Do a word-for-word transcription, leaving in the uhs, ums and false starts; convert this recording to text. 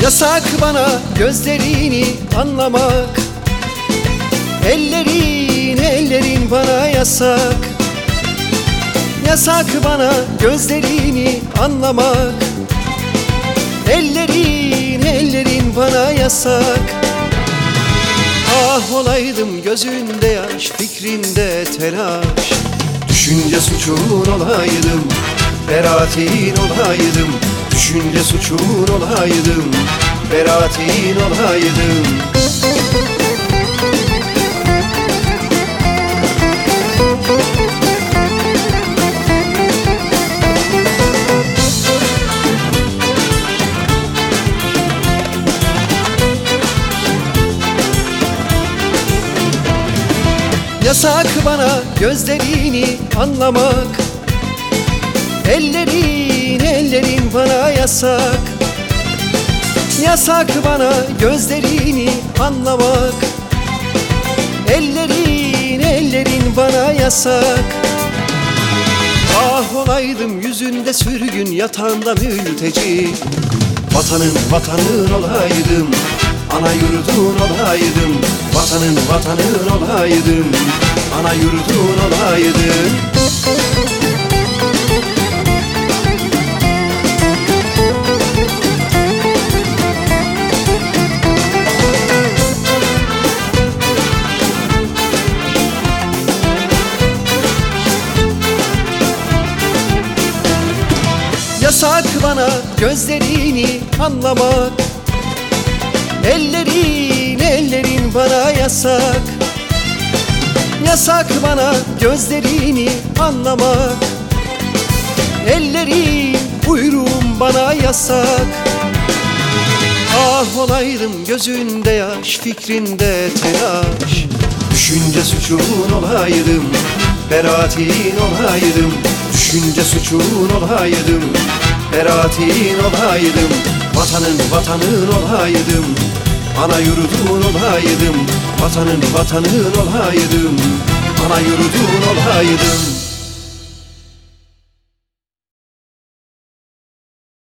Yasak bana gözlerini anlamak, ellerin ellerin bana yasak. Yasak bana gözlerini anlamak, ellerin ellerin bana yasak. Ah olaydım gözünde yaş, fikrinde telaş, düşünce suçun olaydım, beratin olaydım. Düşünce suçun olaydım, beratin olaydım. Yasak bana gözlerini anlamak, ellerin ellerin bana yasak. Yasak bana gözlerini anlamak, ellerin ellerin bana yasak. Ah olaydım yüzünde sürgün, yatağında mülteci, vatanın vatanın olaydım, ana yurdun olaydım. Vatanın vatanın olaydım, ana yurdun olaydım. Yasak bana gözlerini anlamak, ellerin ellerin bana yasak. Yasak bana gözlerini anlamak, ellerin buyruğum bana yasak. Ah olaydım gözünde yaş, fikrinde telaş, düşünce suçun olaydım, beratin olaydım. Düşünce suçun olaydım, beratin olaydım. Vatanın vatanın olaydım, ana yurdun olaydım. Vatanın vatanın olaydım, ana yurdun olaydım.